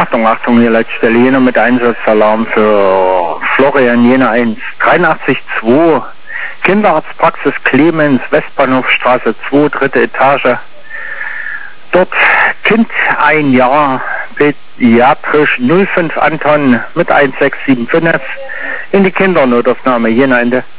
Achtung, Achtung, hier Leitstelle Jena mit Einsatzsalarm für Florian Jena 1. 83-2, Kinderarztpraxis Clemens, Westbahnhofstraße 2, 3. Etage. Dort Kind 1 Jahr, pädiatrisch 05 Anton mit 1675 in die Kindernotaufnahme Jena Ende.